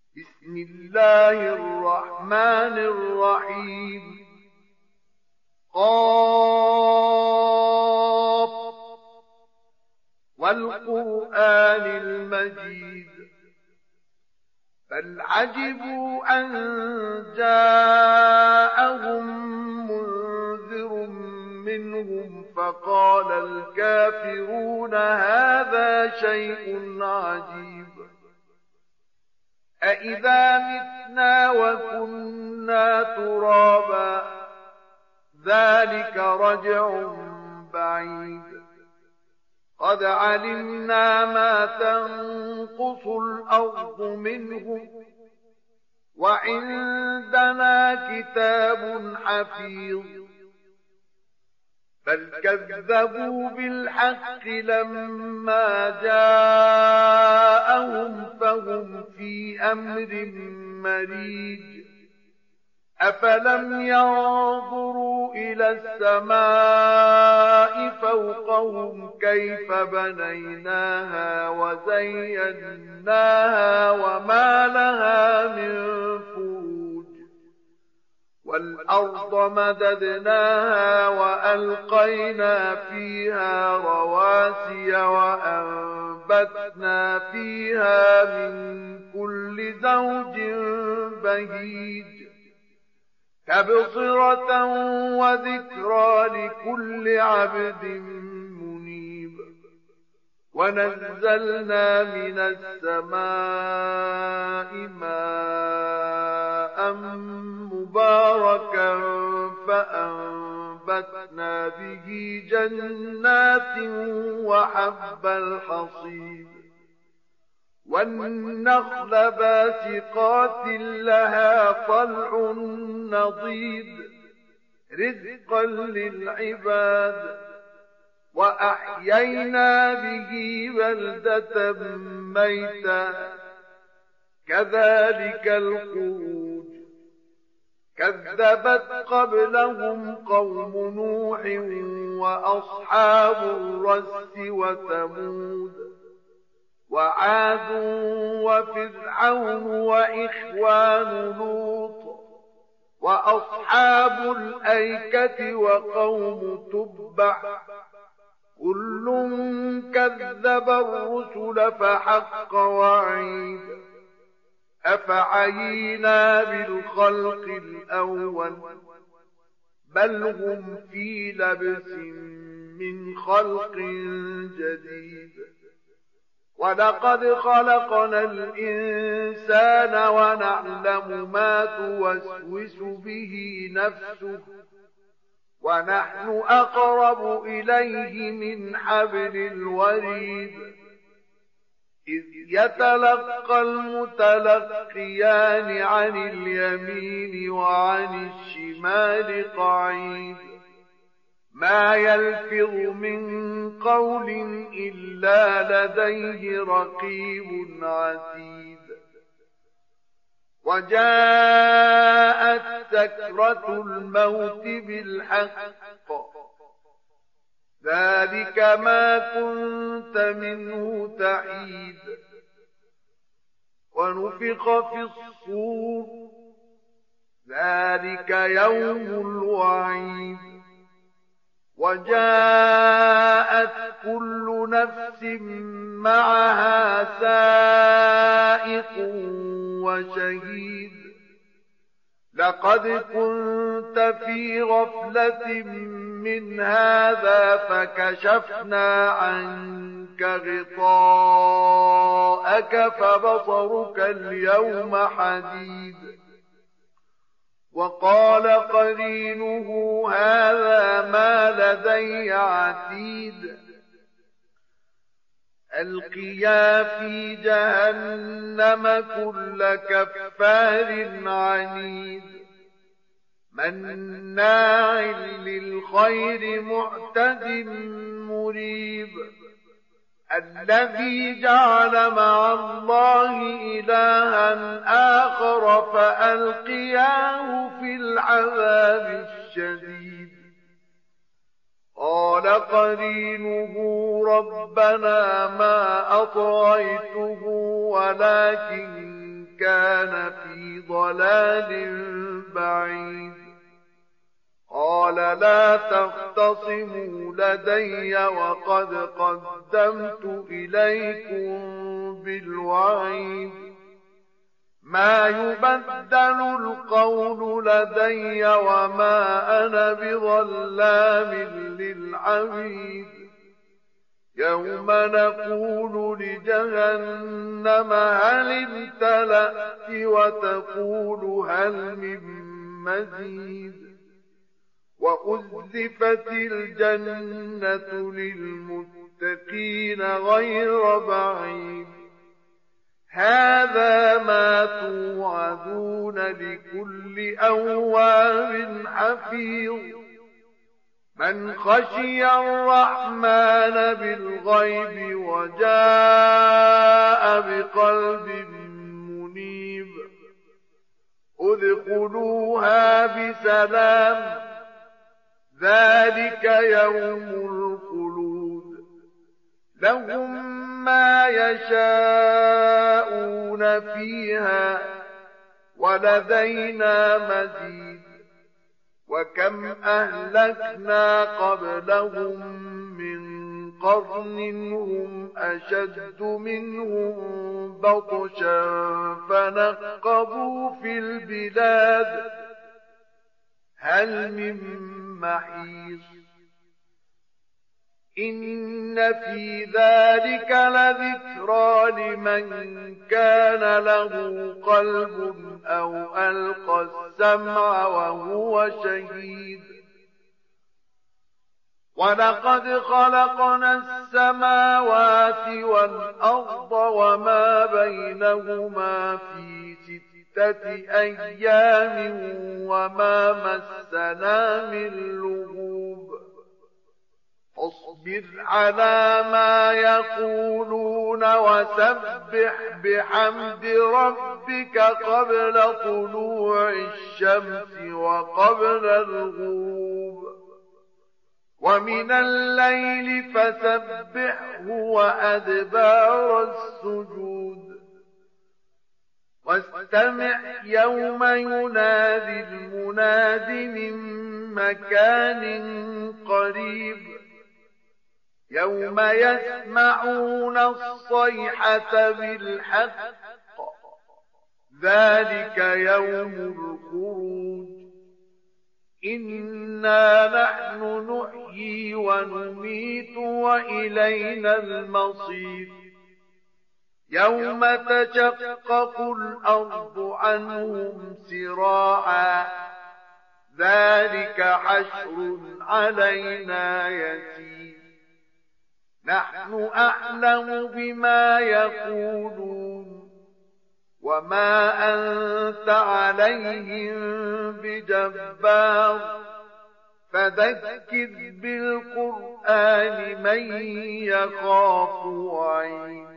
بسم الله الرحمن الرحيم قاف والقرآن المجيد بل عجبوا أن جاءهم منذر منهم فقال الكافرون هذا شيء عجيب أإذا متنا وكنا ترابا ذلك رجع بعيد قد علمنا ما تنقص الأرض منهم وعندنا كتاب حفيظ بل كذبوا بالحق لما جاءهم فهم في أمر مريج أفلم ينظروا إلى السماء فوقهم كيف بنيناها وزيناها وما لها من فروج والأرض مددناها وألقينا فيها رواسي وأنبتنا فيها من كل زوج بهيج تبصرة وذكرى لكل عبد منيب ونزلنا من السماء ماء مباركا فأنبتنا به جنات وحب الحصيد والنخل باسقات لها طلع نضيد رزقا للعباد وأحيينا به بلدة ميتا كذلك الخروج كذبت قبلهم قوم نوح وأصحاب الرس وثمود وعاد وفرعون وإخوان لوط وأصحاب الأيكة وقوم تبع كل كذب الرسل فحق وعيد أفعينا بالخلق الأول بل هم في لبس من خلق جديد ولقد خلقنا الإنسان ونعلم ما توسوس به نفسه ونحن أقرب إليه من حبل الوريد إذ يتلقى المتلقيان عن اليمين وعن الشمال قعيد ما يلفظ من قول إلا لديه رقيب عتيد وجاءت سكرة الموت بالحق ذلك ما كنت منه تحيد ونفخ في الصور ذلك يوم الوعيد وجاءت كل نفس معها سائق وشهيد لقد كنت في غفلة من هذا فكشفنا عنك غطاءك فبصرك اليوم حديد وقال قرينه هذا ما لدي عتيد ألقيا في جهنم كل كفار عنيد مناع للخير معتد مريب الذي جعل مع الله إلها آخر فألقياه في العذاب الشديد قال قرينه ربنا ما أطغيته ولكن كان في ضلال بعيد قال لا تختصموا لدي وقد قدمت إليكم بالوعيد ما يبدل القول لدي وما أنا بظلام للعبيد يوم نقول لجهنم هل امتلأت وتقول هل من مزيد وأزلفت الجنة للمتقين غير بعيد هذا ما توعدون لكل أواب حفيظ من خشي الرحمن بالغيب وجاء بقلب منيب ادخلوها بسلام ذلك يوم الخلود لهم ما يشاءون فيها ولدينا مزيد وكم أهلكنا قبلهم من قرن هم أشد منهم بطشا فنقبوا في البلاد هل من محيص إن في ذلك لذكرى لمن كان له قلب أو ألقى السمع وهو شهيد ولقد خلقنا السماوات والأرض وما بينهما في 6 أيام وما مسنا من لغوب فاصبر على ما يقولون وسبح بحمد ربك قبل طلوع الشمس وقبل الغروب ومن الليل فسبحه وأدبار السجود واستمع يوم ينادي المناد من مكان قريب يوم يسمعون الصيحة بالحق ذلك يوم الخروج إنا نحن نحيي ونميت وإلينا المصير يوم تشقق الأرض عنهم سراعا ذلك حشر علينا يسير نحن أعلم بما يقولون وما أنت عليهم بجبار فذكر بالقرآن من يخاف وعيد